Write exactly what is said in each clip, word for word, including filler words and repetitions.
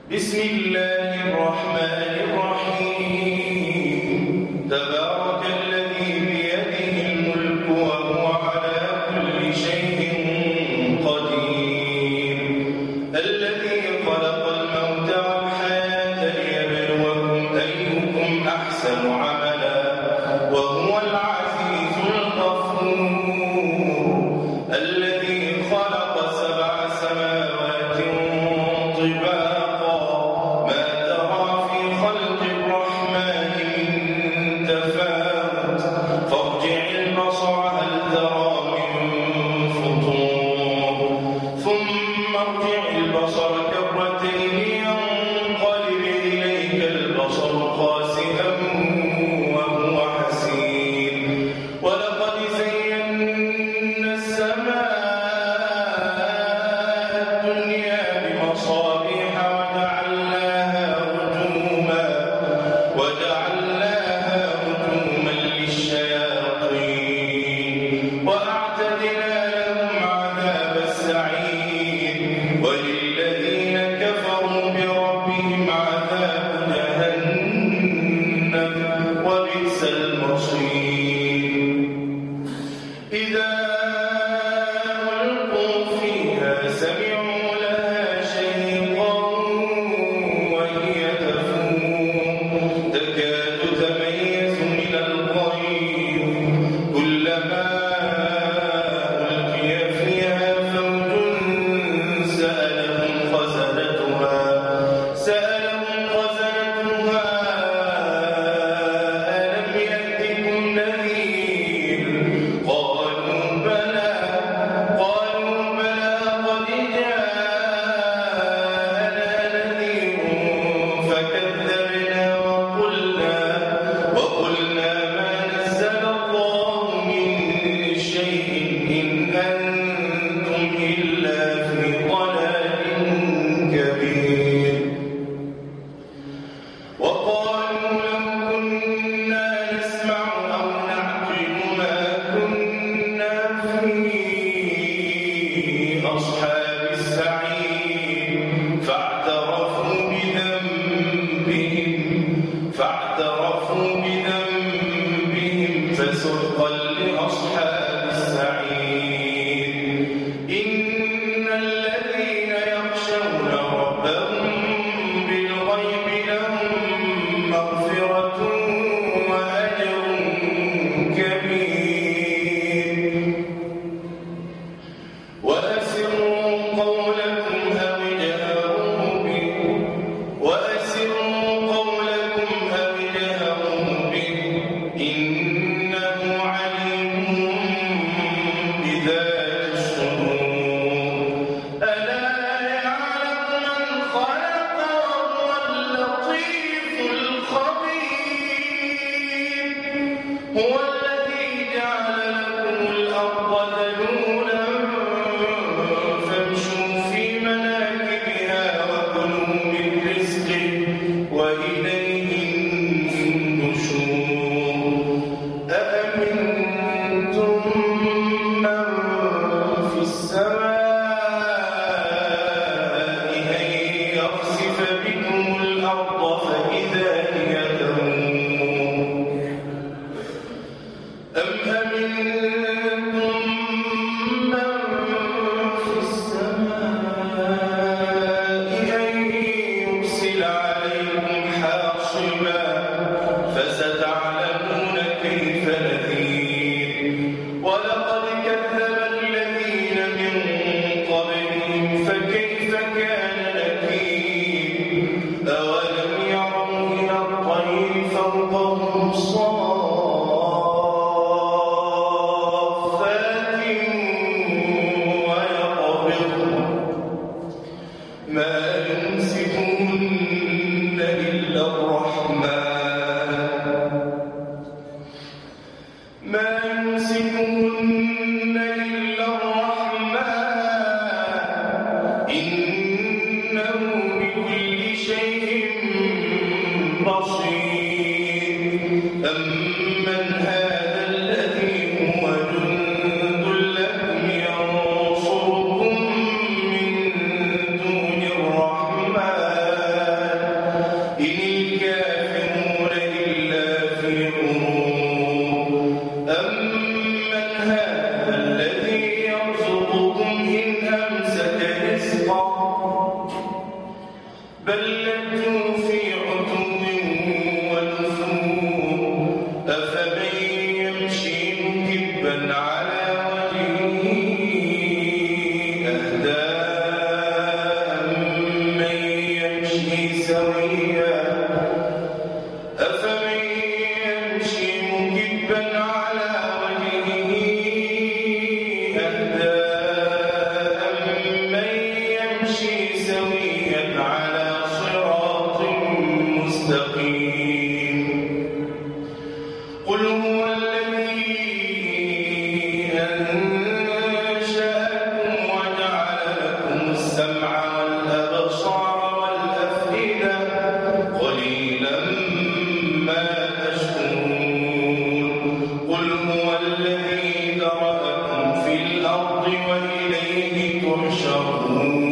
بسم الله الرحمن الرحيم تبارك الذي بيده الملك وهو على كل شيء قدير الذي خلق الموت والحياة ليبلوكم أيكم أحسن عملا وهو العزيز الغفور الذي خلق سبع سماوات طباقا ما ترى في خلق الرحمن من تفاوت فارجع البصر هل ترى من فطور ثم ارجع البصر كرتين ينقلب إليك البصر خاسئا وهو حسير ولقد زينا السماء الدنيا بمصابيح وجعلناها رجوما وجعلناها رجوما للشياطين وأعتدنا لهم عذاب السعير وللذين كفروا بربهم عذاب جهنم وبئس المصير إذا ألقوا فيها سمعوا لها شيقا وهي تفور تكاد تميز من الغيظ كلما ألقي فيها فوج سألهم خزنتها سألهم خزنتها ألم يأتكم نذير قالوا بلى قالوا بلى قد جاءنا نذير فكذبنا وقلنا وقلنا ما نزل الله من شيء إن أنتم إلا في ضلال كبير وقالوا لو كنا نسمع أو نعقل ما كنا في أصحاب السعير فاعترفوا بذنبهم فاعترفوا بذنبهم فسحقا لأصحاب السعير إن الذين يخشون ربهم بالغيب لهم مغفرة وأجر كبير وأسروا قولكم أو اجهروا به وأسروا قولكم أو اجهروا به إنه عليم بذات الصدور ألا يعلم من خلق وهو اللطيف الخبير هو الذي جعل لكم الأرض ذلولا فامشوا في مناكبها وكلوا من رزقه وإليه النشور أأمنتم من في السماء أن يخسف بكم الأرض فإذا هي تمور أم أمنتم من في السماء أن يرسل عليكم حاصبا فستعلمون كيف نذير ولقد كذب الذين من قبلهم فكيف كان نكير أولم يروا إلى الطير فوقهم صافات ويقبضن ما يمسكهن إلا الرحمن ما يمسكهن إلا الرحمن إنه بكل شيء بصير أمن هذا الذي هو جند لكم ينصركم من دون الرحمن بل لجوا في عتو ونفور أفمن يمشي مكبا على وجهه أهدى أمن يمشي سويا أفمن يمشي مكبا على وجهه أهدى أمن يمشي سويا على صراط مستقيم قل هو الذي أنشأكم وجعل لكم السمع والأبصار والأفئدة قليلا ما تشكرون قل هو الذي ذرأكم في الأرض وإليه تحشرون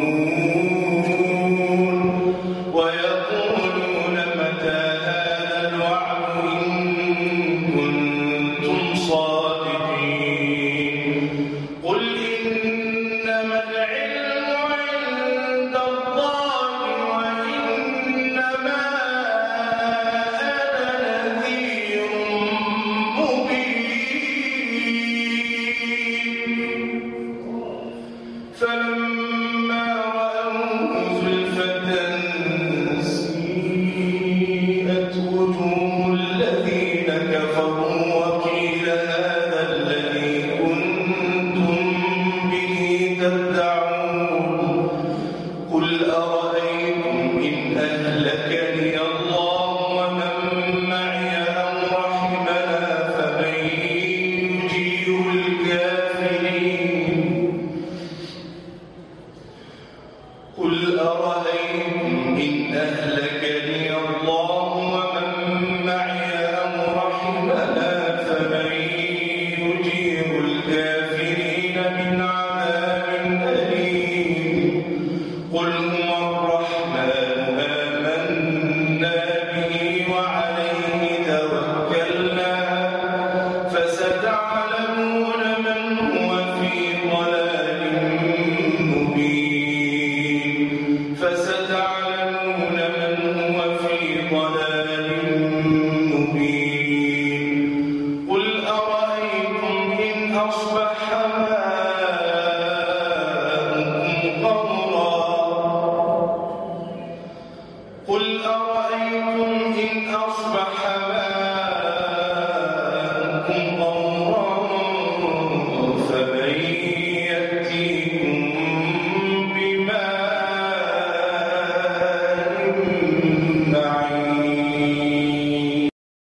ويقولون متى هذا الوعد إن كنتم صادقين قل إنما العلم عند الله وإنما أنا نذير مبين فلما رأوه زلفة سيئت وجوه الذين كفروا وقيل هذا الذي كنتم به تدعون قل أرأيتم إن أهلكني الله ومن معي أو رحمنا فمن يجير الكافرين قل أرأيتم إن أهلكني الله ومن معي أو رحمنا فمن يجير الكافرين من عذاب أليم قل هو الرحمن